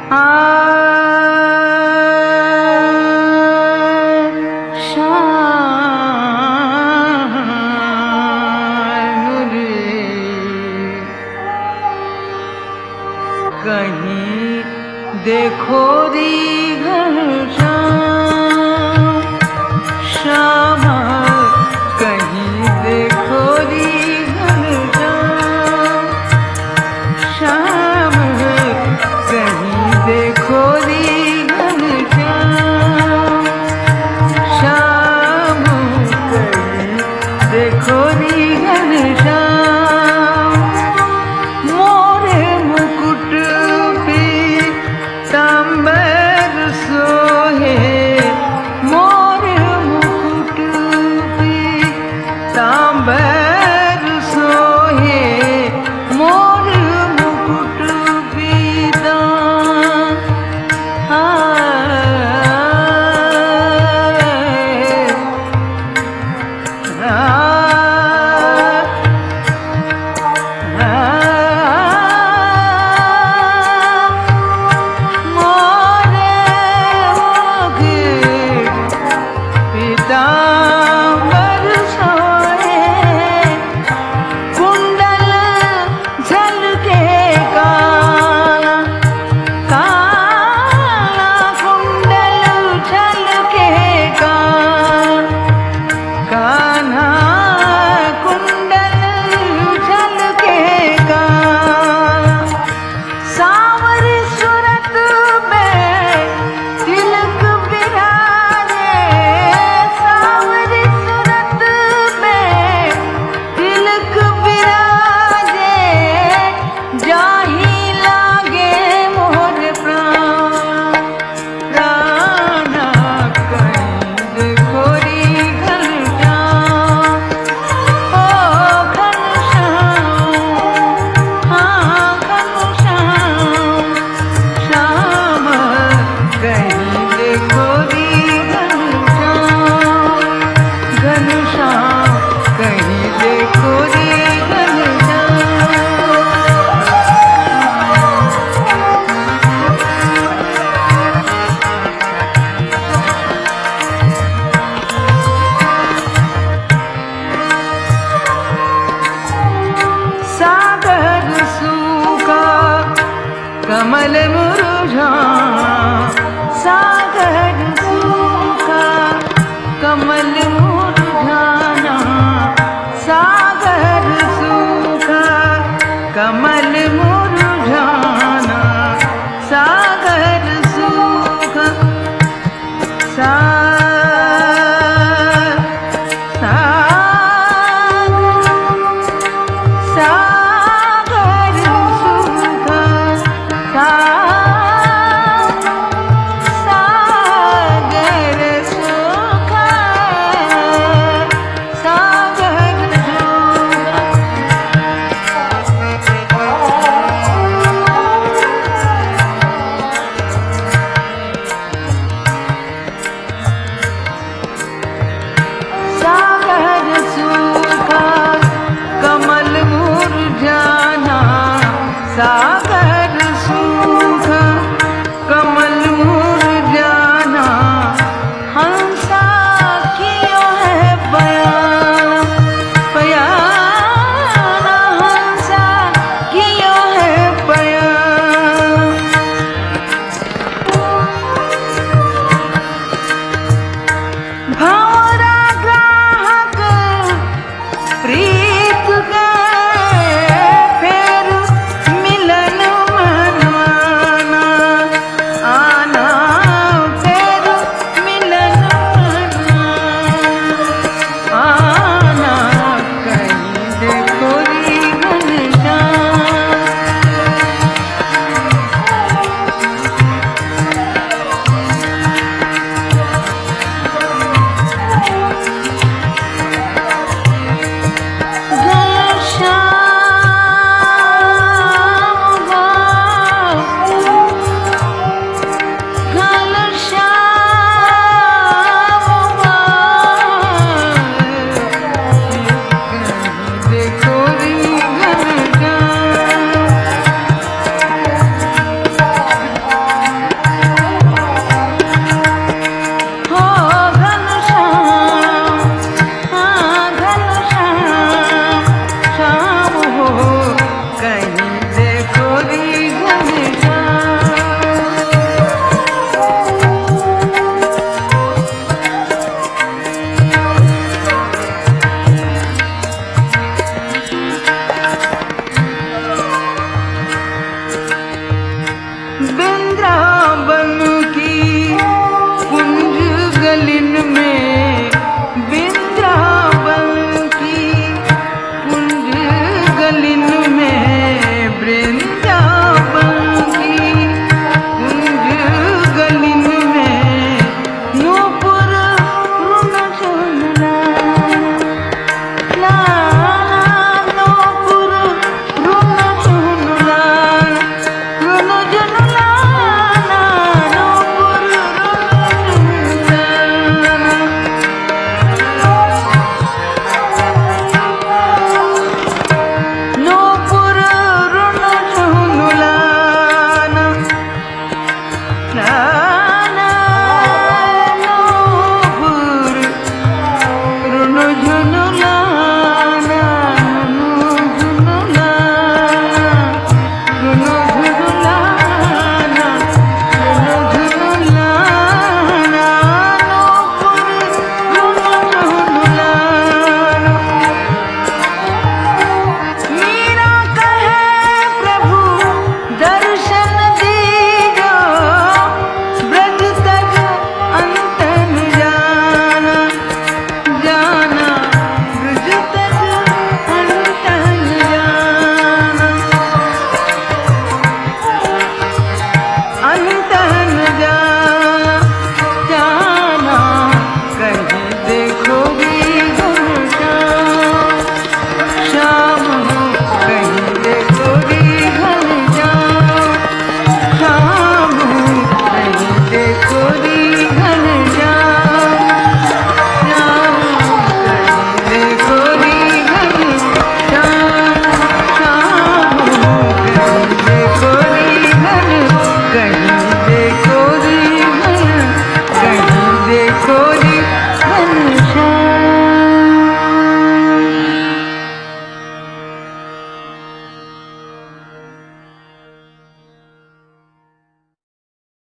कहीं देखो री घनश्याम श्याम, कहीं देखो री घनश्याम श्याम, कहीं देखो री घनश्याम श्याम, कहीं देखो री घनश्याम। मोरे मुकुट पीतांबर सोहे, मोरे मुकुट पीतांबर सोहे, मोरे मुकुट पीतांबर सोहे, कुंडल झलके काला काला, कुंडल झलके कान्हा, कुंडल झलके काला। सांवरी सूरत में तिलक बिराजे, सांवरी सूरत में तिलक बिराजे, जाहि लागे मोर प्राण प्राण। कहीं देखो री घनश्याम, ओ घनश्याम, हाँ घनश्याम श्याम, कहीं देखो री घनश्याम घनश्याम, कहीं देखो री घनश्याम। सागर सूखा कमल मुरझाना, सागर सूखा कमल मुरझाना, सागर सूखा कमल मुरझाना, सागर सूखा सागर सूखा, सागर सूखा कहीं